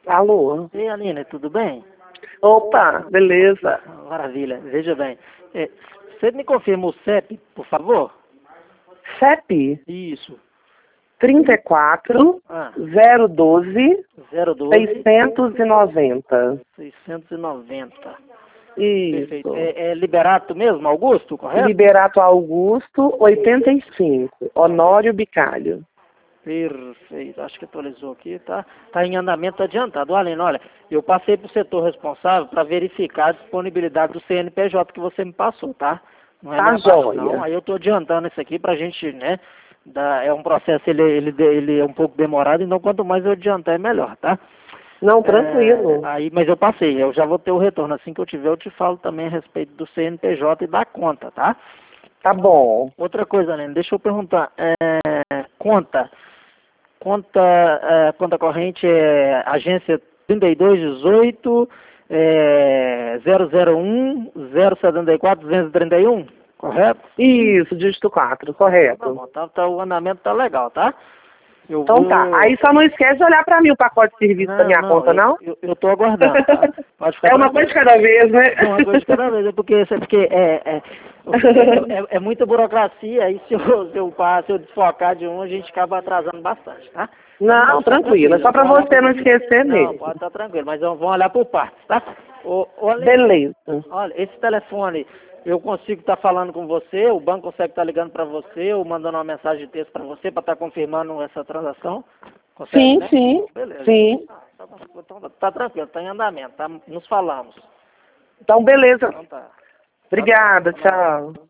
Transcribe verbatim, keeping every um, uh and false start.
Alô? Ei, Aline, tudo bem? Opa, beleza. Maravilha. Veja bem, é, você me confirma o C E P, por favor? C E P Isso. trinta e quatro, Ah, zero doze, zero doze, seiscentos e noventa. seiscentos e noventa. Isso. Perfeito. É, é Liberato mesmo, Augusto, correto? Liberato Augusto, oitenta e cinco. Honório Bicalho. Perfeito. Acho que atualizou aqui, tá? Tá em andamento adiantado. Aline, olha, eu passei para o setor responsável para verificar a disponibilidade do C N P J que você me passou, tá? Não é Tá minha parte, não. joia. Aí eu tô adiantando isso aqui pra gente, né? Dar, é um processo, ele, ele, ele é um pouco demorado, então quanto mais eu adiantar é melhor, tá? Não, É, tranquilo. aí, mas eu passei, eu já vou ter o retorno. Assim que eu tiver, eu te falo também a respeito do C N P J e da conta, tá? Tá bom. Outra coisa, Aline, deixa eu perguntar. É, conta. Conta, é, conta corrente é agência trinta e dois dezoito, é, zero zero um, zero setenta e quatro, duzentos e trinta e um, correto? Isso, dígito quatro, Tá correto. bom, tá, tá, o andamento tá legal, tá? Eu Então tá. vou... Aí só não esquece de olhar pra mim o pacote de serviço da Não, minha não, conta, eu, não? eu, eu tô aguardando, tá? Pode ficar É uma coisa tranquilo. de cada vez, né? É uma coisa de cada vez, é porque, é porque é, é, é, é, é muita burocracia, e se eu, se, eu, passo, se eu desfocar de um, a gente acaba atrasando bastante, tá? Mas Não, pode ficar tranquilo. É tranquilo, só eu pra vou olhar você por... não esquecer Não, mesmo. pode estar tranquilo, mas vamos olhar por partes, tá? Ô, ô, Aline, Beleza. olha, esse telefone, eu consigo estar falando com você, o banco consegue estar ligando para você, ou mandando uma mensagem de texto para você, para estar confirmando essa transação? Consegue, Sim, né? sim, Beleza. sim. Ah, tá, então, tá tranquilo, tá em andamento, tá? Nos falamos. Então, beleza. Então tá. Tchau, tchau. Obrigada, Até mais. tchau.